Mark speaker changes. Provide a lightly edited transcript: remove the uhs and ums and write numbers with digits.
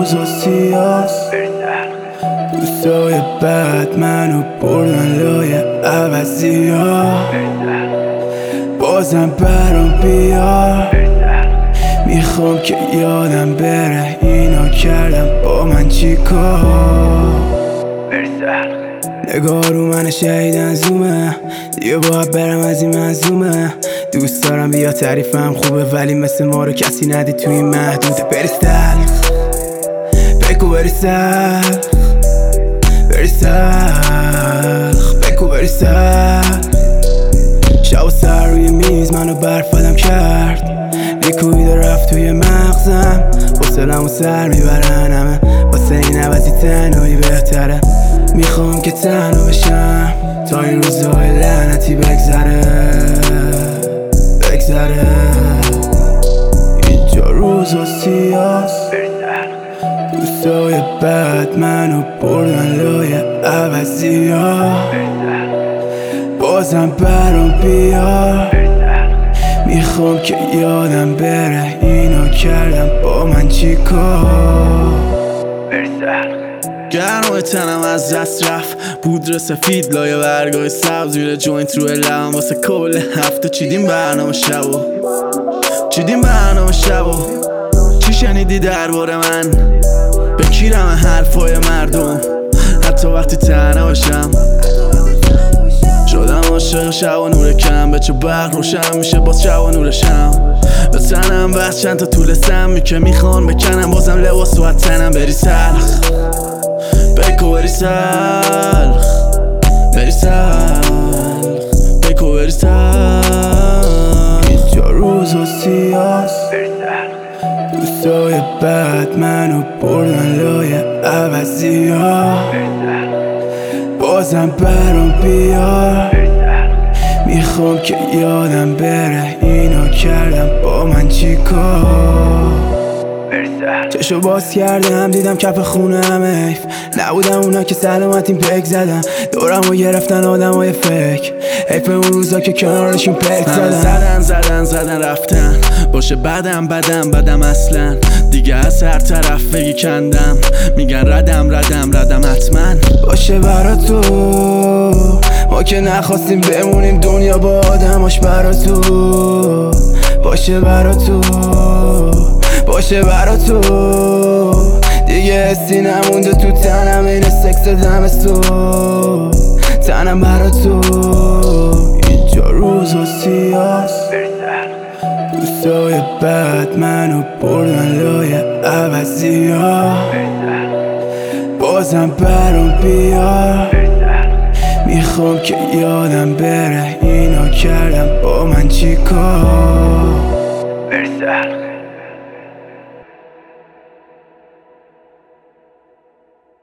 Speaker 1: روزا سیاست، دوستای بد منو بردن لای عوضی ها. بازم برام بیار، میخوام که یادم بره اینا کردم با من چی کار. نگاه رو من شهیدن زومه، دیگه باید برم از این منظومه. دوست دارم بیا تعریفم خوبه، ولی مثل ما رو کسی ندید توی این محدوده. بری سلخ بگو، بری سلخ، بری سلخ بگو، بری سلخ. شب و سر روی میز منو برفدم کرد، لیکوید رفت توی مغزم. حوصله‌مو سر میبرن همه، واسه این عوضی تنهایی بهتره. میخوام که تنها بشم تا این روزهای لعنتی بگذره. اینجا روزا سیاست، دوستای بد منو بردن لای عوضی ها. بازم برام بیار، میخوام که یادم بره اینا کردم با من چی کار.
Speaker 2: گرم تنم از دست رفت، پودر سفید لای برگای سبز، میره جوینت روی لبم واسه کل هفته. چیدیم برنامه شبو، چیدیم برنامه شبو. چی شنیدی درباره من؟ بکیرم حرفای مردم، حتی وقتی تنها باشم. شدم عاشق شب و نور کم، به چه برق روشن میشه باز شب و نورشم. به تنم بس چند تا طول سمی که میخوان بکنم، بازم لباس و تنم. بری سلخ بگو، بری سلخ، بری سلخ بگو، بری سلخ.
Speaker 1: اینجا روزا سیاست، دوستای بد منو بردن لای عوضی ها. بازم برام بیار، میخوام که یادم بره اینا کردم با من چی کار. چشو باز کردم دیدم کف خونم، حیف نبودم اونا که سلامتیم پک زدن. دورم رو گرفتن آدم های فک، حیف اون روزا که کنارشون پک
Speaker 2: زدن رفتن. باشه بدم اصلا، دیگه از هر طرف بگی کندم. میگن ردم حتما.
Speaker 1: باشه برا تو، ما که نخواستیم بمونیم دنیا با آدماش. برا تو باشه، برا تو باشه، برا تو دیگه حسی نمونده تو تنم، این سکس دمستو تنم برا تو. اینجا روزا سیاست، دوستای بد منو بردن لای عوضی ها. بازم برام بیار، میخوام که یادم بره اینا کردم با من چی کار.